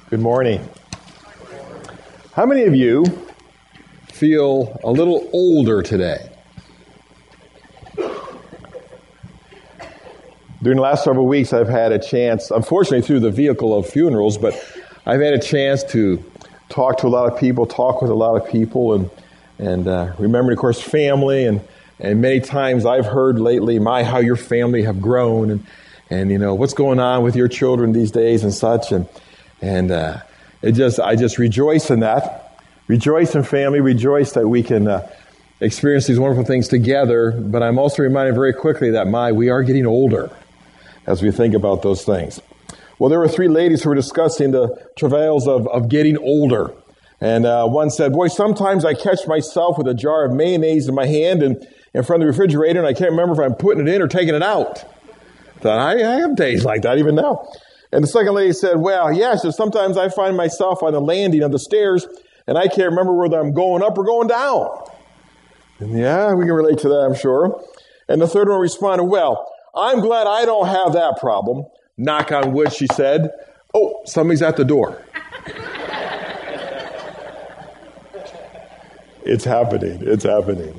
Good morning. How many of you feel a little older today? During the last several weeks, I've had a chance, unfortunately through the vehicle of funerals, but I've had a chance to talk to a lot of people, talk with a lot of people, and remember, of course, family, and many times I've heard lately, how your family have grown, and you know, what's going on with your children these days and such, and I just rejoice in that. Rejoice in family, rejoice that we can experience these wonderful things together, but I'm also reminded very quickly that we are getting older as we think about those things. Well, there were three ladies who were discussing the travails of getting older. And one said, boy, sometimes I catch myself with a jar of mayonnaise in my hand and in front of the refrigerator, and I can't remember if I'm putting it in or taking it out. I thought, I have days like that even now. And the second lady said, well, yeah, so sometimes I find myself on the landing of the stairs, and I can't remember whether I'm going up or going down. And yeah, we can relate to that, I'm sure. And the third one responded, well, I'm glad I don't have that problem. Knock on wood, she said. Oh, somebody's at the door. It's happening. It's happening.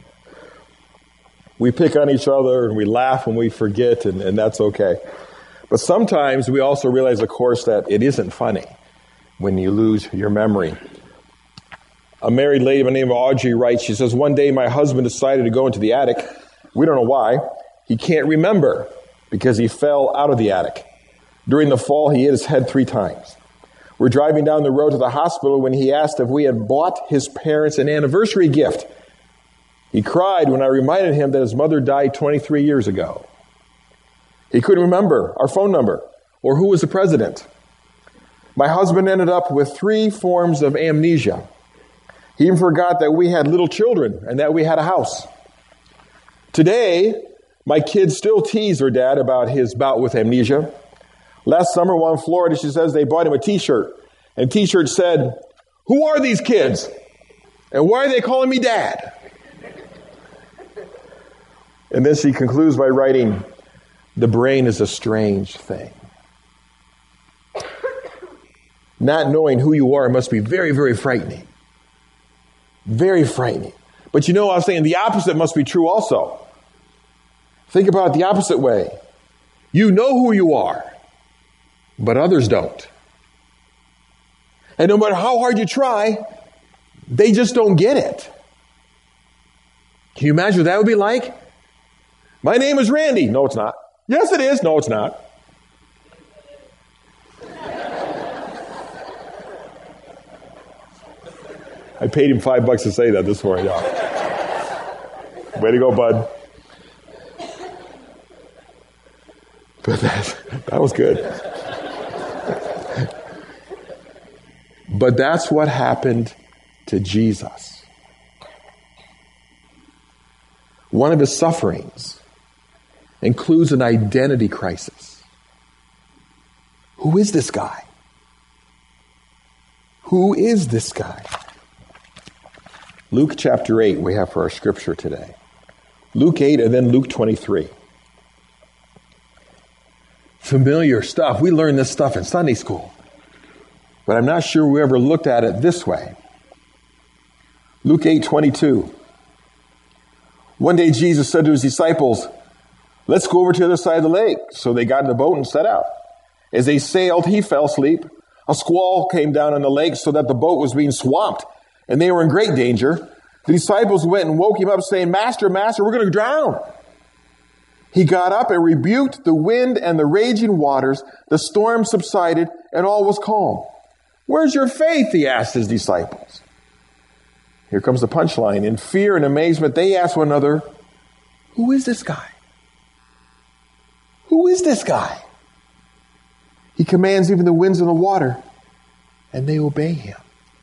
We pick on each other and we laugh when we forget, and that's okay. But sometimes we also realize, of course, that it isn't funny when you lose your memory. A married lady by the name of Audrey writes, she says, one day my husband decided to go into the attic. We don't know why. He can't remember because he fell out of the attic. During the fall, he hit his head 3 times. We're driving down the road to the hospital when he asked if we had bought his parents an anniversary gift. He cried when I reminded him that his mother died 23 years ago. He couldn't remember our phone number or who was the president. My husband ended up with 3 forms of amnesia. He even forgot that we had little children and that we had a house. Today, my kids still tease their dad about his bout with amnesia. Last summer while in Florida, she says they bought him a t-shirt. And the t-shirt said, who are these kids? And why are they calling me dad? And then she concludes by writing, the brain is a strange thing. Not knowing who you are must be very, very frightening. Very frightening. But you know, I was saying the opposite must be true also. Think about it the opposite way. You know who you are, but others don't. And no matter how hard you try, they just don't get it. Can you imagine what that would be like? My name is Randy. No, it's not. Yes, it is. No, it's not. I paid him $5 to say that this morning. Yeah. Way to go, bud. But that was good. But that's what happened to Jesus. One of his sufferings includes an identity crisis. Who is this guy? Who is this guy? Luke chapter 8 we have for our scripture today. Luke 8 and then Luke 23. Familiar stuff. We learned this stuff in Sunday school. But I'm not sure we ever looked at it this way. Luke 8:22. One day Jesus said to his disciples, let's go over to the other side of the lake. So they got in the boat and set out. As they sailed, he fell asleep. A squall came down on the lake so that the boat was being swamped, and they were in great danger. The disciples went and woke him up saying, Master, Master, we're going to drown. He got up and rebuked the wind and the raging waters. The storm subsided and all was calm. Where's your faith? He asked his disciples. Here comes the punchline. In fear and amazement, they asked one another, who is this guy? Who is this guy? He commands even the winds and the water, and they obey him.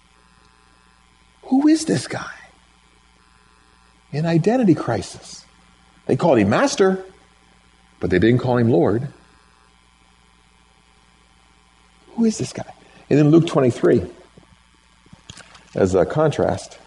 Who is this guy? An identity crisis. They called him Master, but they didn't call him Lord. Who is this guy? And then Luke 23, as a contrast.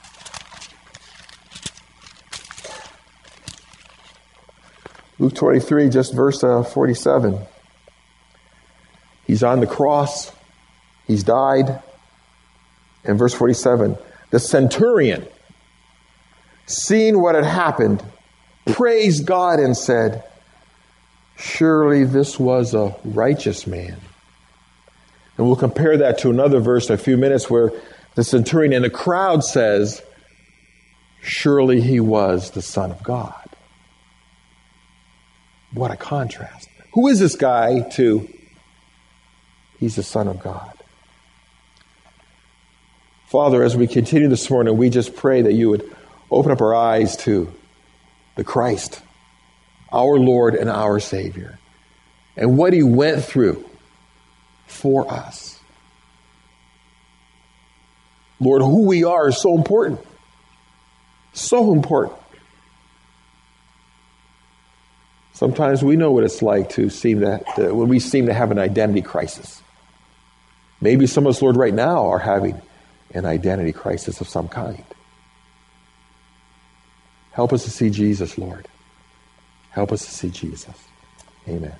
Luke 23, just verse 47. He's on the cross. He's died. In verse 47, the centurion, seeing what had happened, praised God and said, surely this was a righteous man. And we'll compare that to another verse in a few minutes where the centurion in the crowd says, surely he was the Son of God. What a contrast. Who is this guy to? He's the Son of God. Father, as we continue this morning, we just pray that you would open up our eyes to the Christ, our Lord and our Savior, and what he went through for us. Lord, who we are is so important. So important. Sometimes we know what it's like to seem when we seem to have an identity crisis. Maybe some of us, Lord, right now are having an identity crisis of some kind. Help us to see Jesus, Lord. Help us to see Jesus. Amen.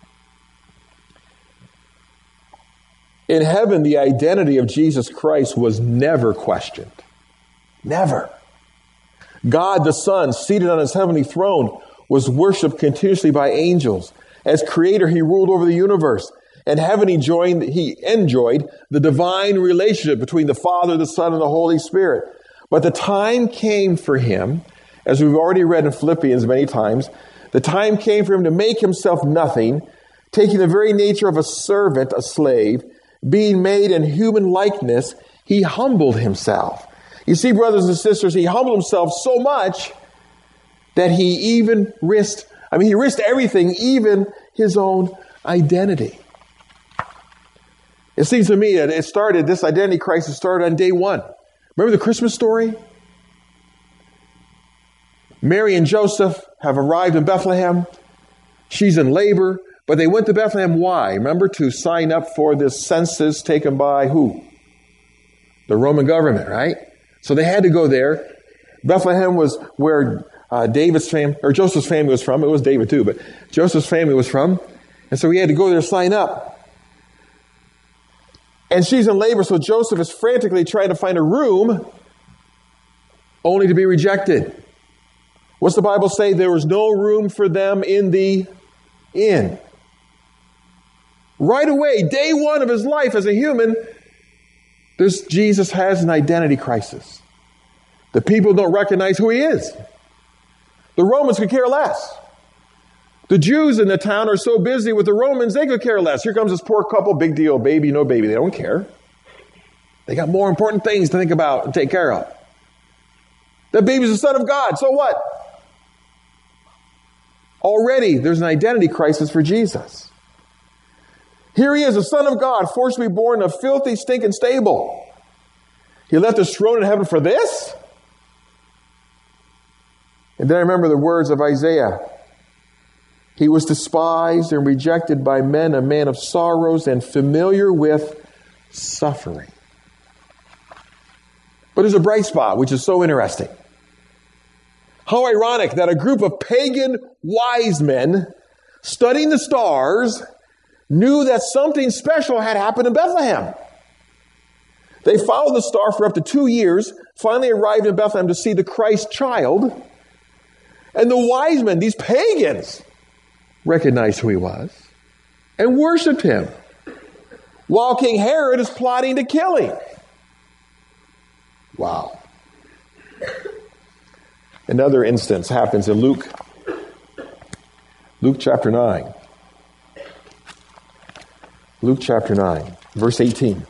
In heaven, the identity of Jesus Christ was never questioned. Never. God the Son, seated on his heavenly throne, was worshipped continuously by angels. As creator, he ruled over the universe. In heaven, he enjoyed the divine relationship between the Father, the Son, and the Holy Spirit. But the time came for him, as we've already read in Philippians many times, the time came for him to make himself nothing, taking the very nature of a servant, a slave, being made in human likeness, he humbled himself. You see, brothers and sisters, he humbled himself so much that he even risked everything, even his own identity. It seems to me that this identity crisis started on day one. Remember the Christmas story? Mary and Joseph have arrived in Bethlehem. She's in labor, but they went to Bethlehem. Why? Remember, to sign up for this census taken by who? The Roman government, right? So they had to go there. Bethlehem was where Joseph's family was from. It was David too, but Joseph's family was from. And so he had to go there to sign up. And she's in labor, so Joseph is frantically trying to find a room only to be rejected. What's the Bible say? There was no room for them in the inn. Right away, day one of his life as a human, Jesus has an identity crisis. The people don't recognize who he is. The Romans could care less. The Jews in the town are so busy with the Romans, they could care less. Here comes this poor couple, big deal, baby, no baby. They don't care. They got more important things to think about and take care of. That baby's the Son of God, so what? Already, there's an identity crisis for Jesus. Here he is, the Son of God, forced to be born in a filthy, stinking stable. He left his throne in heaven for this? And then I remember the words of Isaiah. He was despised and rejected by men, a man of sorrows and familiar with suffering. But there's a bright spot, which is so interesting. How ironic that a group of pagan wise men studying the stars knew that something special had happened in Bethlehem. They followed the star for up to 2 years, finally arrived in Bethlehem to see the Christ child. And the wise men, these pagans, recognized who he was and worshiped him, while King Herod is plotting to kill him. Wow. Another instance happens in Luke chapter 9. Luke chapter 9, verse 18.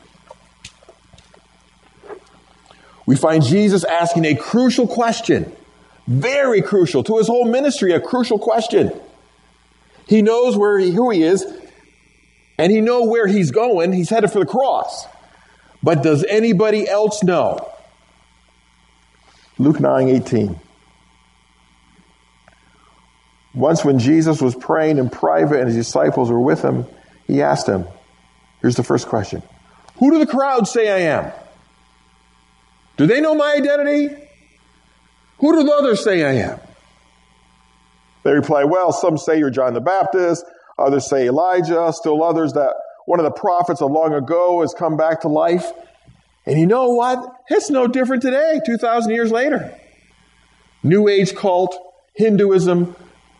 We find Jesus asking a crucial question, very crucial to his whole ministry, a crucial question. He knows who he is, and he knows where he's going. He's headed for the cross. But does anybody else know? Luke 9:18. Once when Jesus was praying in private and his disciples were with him, he asked them, here's the first question. Who do the crowds say I am? Do they know my identity? Who do the others say I am? They reply, well, some say you're John the Baptist, others say Elijah, still others that one of the prophets of long ago has come back to life. And you know what? It's no different today, 2,000 years later. New Age cult, Hinduism,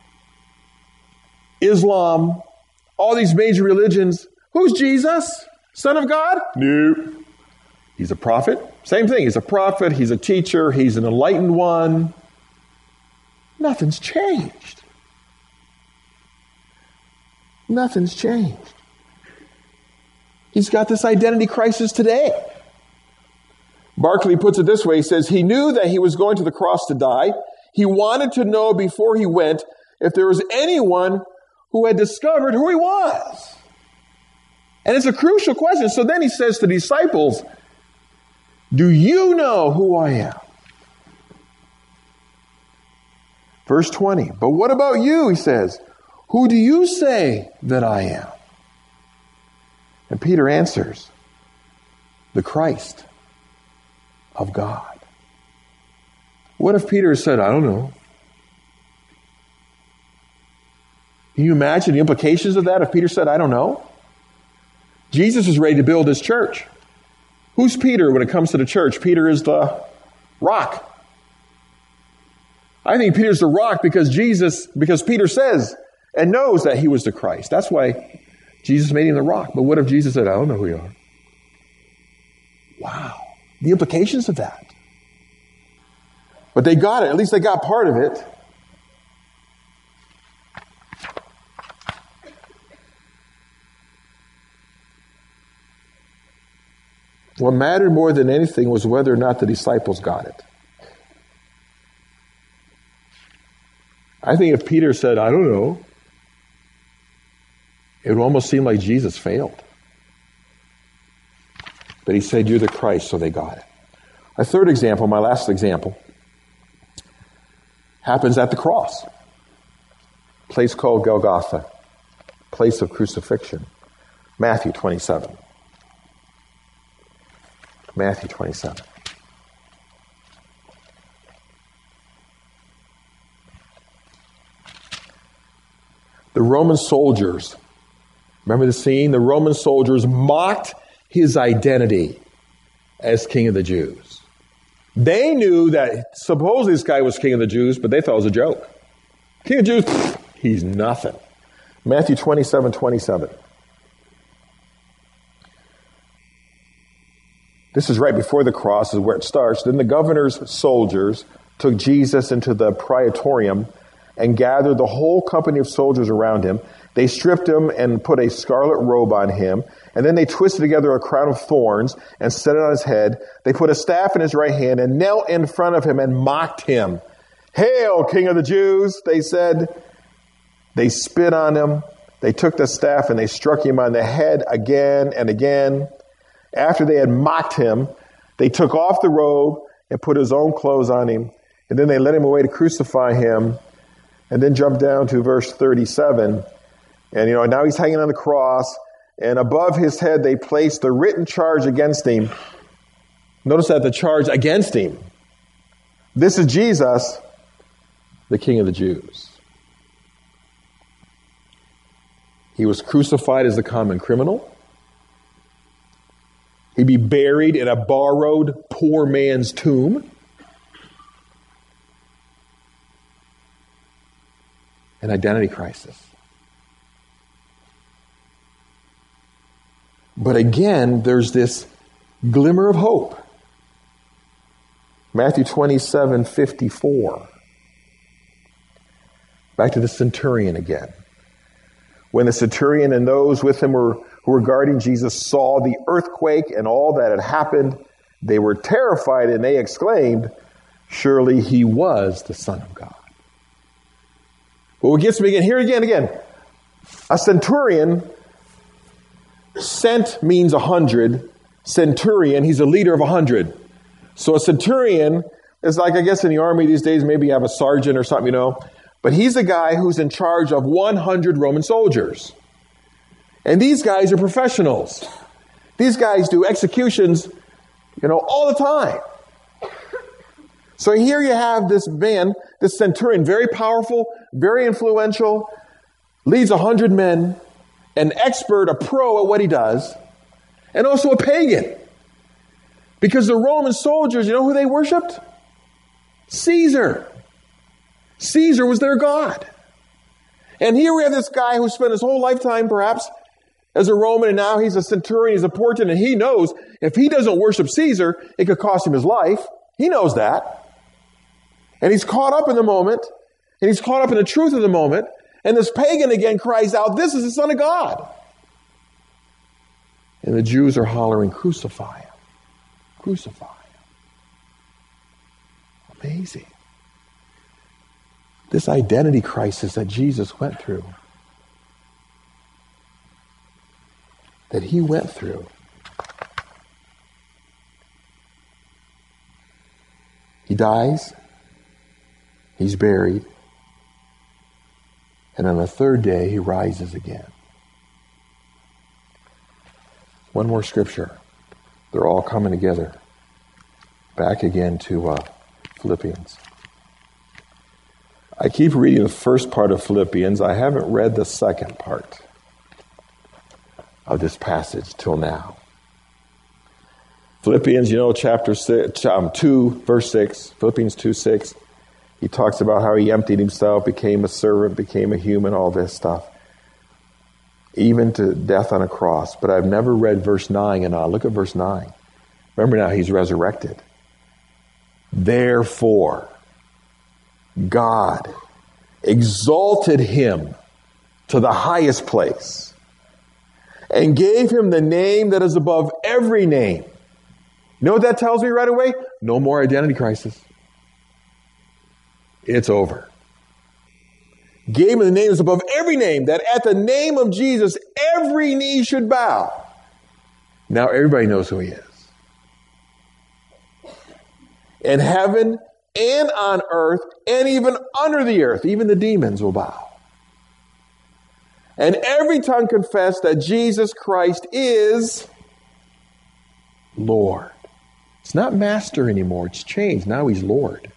Islam, all these major religions. Who's Jesus? Son of God? No. He's a prophet. Same thing. He's a prophet. He's a teacher. He's an enlightened one. Nothing's changed. Nothing's changed. He's got this identity crisis today. Barclay puts it this way. He says, he knew that he was going to the cross to die. He wanted to know before he went if there was anyone who had discovered who he was. And it's a crucial question. So then he says to the disciples, do you know who I am? Verse 20, but what about you, he says, who do you say that I am? And Peter answers, the Christ of God. What if Peter said, I don't know? Can you imagine the implications of that if Peter said, I don't know? Jesus is ready to build his church. Who's Peter when it comes to the church? Peter is the rock. I think Peter's the rock because Peter says and knows that he was the Christ. That's why Jesus made him the rock. But what if Jesus said, I don't know who you are? Wow. The implications of that. But they got it. At least they got part of it. What mattered more than anything was whether or not the disciples got it. I think if Peter said, I don't know, it would almost seem like Jesus failed. But he said, you're the Christ, so they got it. A third example, my last example, happens at the cross. A place called Golgotha, place of crucifixion. Matthew 27. Matthew 27. The Roman soldiers, remember the scene? The Roman soldiers mocked his identity as King of the Jews. They knew that supposedly this guy was King of the Jews, but they thought it was a joke. King of the Jews, he's nothing. Matthew 27:27. This is right before the cross, is where it starts. Then the governor's soldiers took Jesus into the praetorium and gathered the whole company of soldiers around him. They stripped him and put a scarlet robe on him. And then they twisted together a crown of thorns and set it on his head. They put a staff in his right hand and knelt in front of him and mocked him. Hail, King of the Jews, they said. They spit on him. They took the staff and they struck him on the head again and again. After they had mocked him, they took off the robe and put his own clothes on him. And then they led him away to crucify him. And then jump down to verse 37. And, now he's hanging on the cross. And above his head, they placed the written charge against him. Notice that the charge against him. This is Jesus, the King of the Jews. He was crucified as a common criminal. He'd be buried in a borrowed poor man's tomb. An identity crisis. But again, there's this glimmer of hope. Matthew 27:54. Back to the centurion again. When the centurion and those with him who were guarding Jesus saw the earthquake and all that had happened, they were terrified and they exclaimed, surely he was the Son of God. But what gets me again, a centurion, cent means 100. Centurion, he's a leader of 100. So a centurion is like, I guess in the army these days, maybe you have a sergeant or something, But he's a guy who's in charge of 100 Roman soldiers. And these guys are professionals. These guys do executions, all the time. So here you have this man, this centurion, very powerful, very influential, leads 100 men. an expert, a pro at what he does, and also a pagan. Because the Roman soldiers, you know who they worshipped? Caesar. Caesar was their god. And here we have this guy who spent his whole lifetime, perhaps, as a Roman, and now he's a centurion, he's a portent, and he knows if he doesn't worship Caesar, it could cost him his life. He knows that. And he's caught up in the moment, and he's caught up in the truth of the moment, and this pagan again cries out, "This is the Son of God." And the Jews are hollering, "Crucify him. Crucify him." Amazing. This identity crisis that Jesus went through, that he went through. He dies, he's buried, and on the third day he rises again. One more scripture. They're all coming together. Back again to Philippians. I keep reading the first part of Philippians. I haven't read the second part of this passage till now. Philippians, chapter 2, verse 6, Philippians 2:6. He talks about how he emptied himself, became a servant, became a human, all this stuff. Even to death on a cross. But I've never read verse 9 and on. Look at verse 9. Remember now, he's resurrected. Therefore, God exalted him to the highest place and gave him the name that is above every name. You know what that tells me right away? No more identity crisis. It's over. Gave him the name that's above every name, that at the name of Jesus, every knee should bow. Now everybody knows who he is. In heaven and on earth and even under the earth, even the demons will bow. And every tongue confess that Jesus Christ is Lord. It's not master anymore. It's changed. Now he's Lord.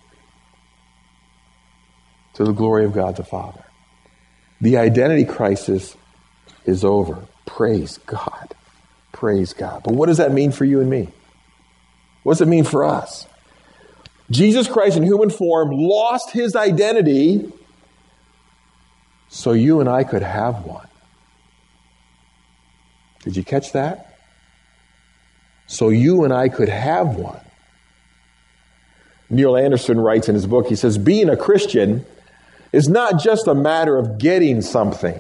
To the glory of God the Father. The identity crisis is over. Praise God. Praise God. But what does that mean for you and me? What does it mean for us? Jesus Christ in human form lost his identity so you and I could have one. Did you catch that? So you and I could have one. Neil Anderson writes in his book, he says, being a Christian is not just a matter of getting something.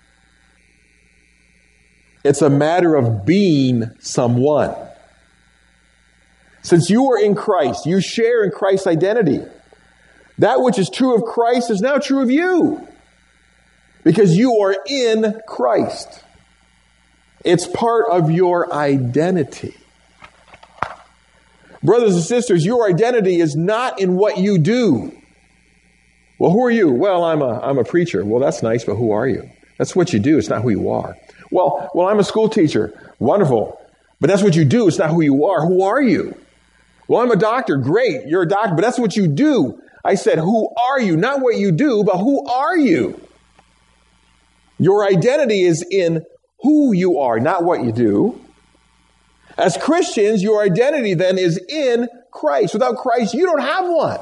It's a matter of being someone. Since you are in Christ, you share in Christ's identity. That which is true of Christ is now true of you. Because you are in Christ. It's part of your identity. Brothers and sisters, your identity is not in what you do. Well, who are you? Well, I'm a preacher. Well, that's nice, but who are you? That's what you do. It's not who you are. Well, I'm a school teacher. Wonderful. But that's what you do. It's not who you are. Who are you? Well, I'm a doctor. Great. You're a doctor, but that's what you do. I said, who are you? Not what you do, but who are you? Your identity is in who you are, not what you do. As Christians, your identity then is in Christ. Without Christ, you don't have one.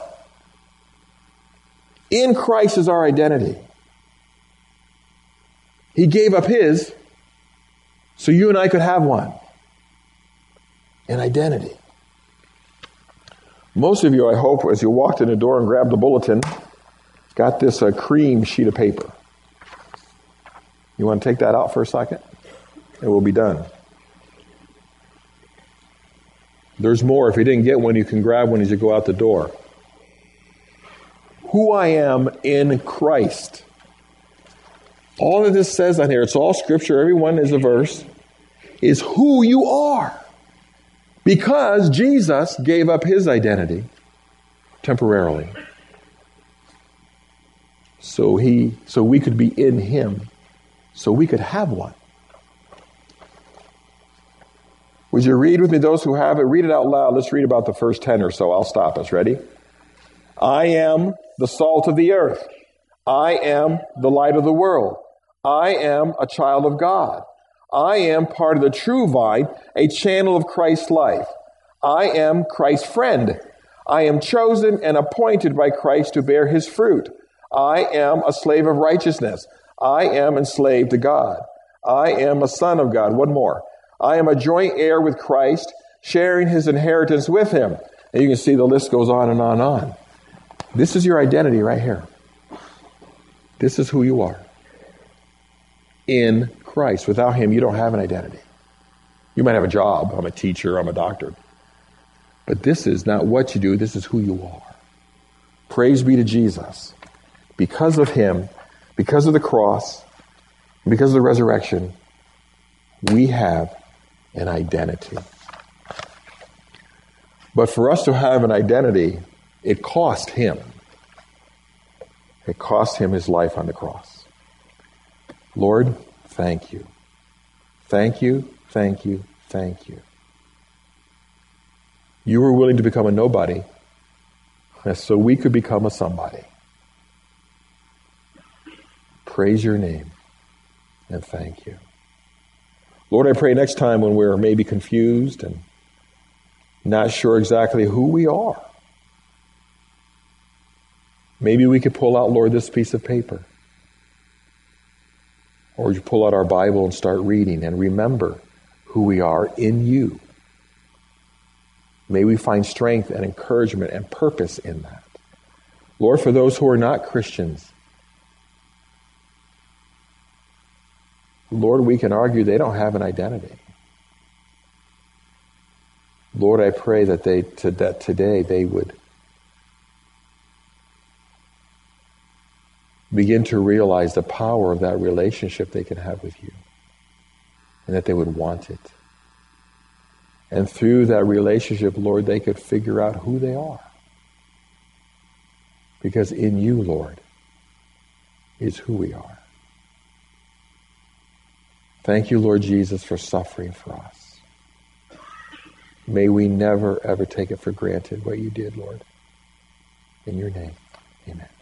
In Christ is our identity. He gave up his so you and I could have one. An identity. Most of you, I hope, as you walked in the door and grabbed the bulletin, got this cream sheet of paper. You want to take that out for a second? And we'll be done. There's more. If you didn't get one, you can grab one as you go out the door. Who I am in Christ. All of this says on here, it's all scripture, everyone is a verse, is who you are. Because Jesus gave up his identity temporarily. So we could be in him. So we could have one. Would you read with me, those who have it? Read it out loud. Let's read about the first 10 or so. I'll stop us. Ready? I am the salt of the earth. I am the light of the world. I am a child of God. I am part of the true vine, a channel of Christ's life. I am Christ's friend. I am chosen and appointed by Christ to bear his fruit. I am a slave of righteousness. I am enslaved to God. I am a son of God. One more. I am a joint heir with Christ, sharing his inheritance with him. And you can see the list goes on and on and on. This is your identity right here. This is who you are. In Christ. Without him, you don't have an identity. You might have a job. I'm a teacher. I'm a doctor. But this is not what you do. This is who you are. Praise be to Jesus. Because of him, because of the cross, because of the resurrection, we have an identity. But for us to have an identity, it cost him. It cost him his life on the cross. Lord, thank you. Thank you, thank you, thank you. You were willing to become a nobody so we could become a somebody. Praise your name and thank you. Lord, I pray next time when we're maybe confused and not sure exactly who we are, maybe we could pull out, Lord, this piece of paper. Or you pull out our Bible and start reading and remember who we are in you. May we find strength and encouragement and purpose in that. Lord, for those who are not Christians, Lord, we can argue they don't have an identity. Lord, I pray that today they would begin to realize the power of that relationship they can have with you, and that they would want it. And through that relationship, Lord, they could figure out who they are. Because in you, Lord, is who we are. Thank you, Lord Jesus, for suffering for us. May we never, ever take it for granted what you did, Lord. In your name, amen.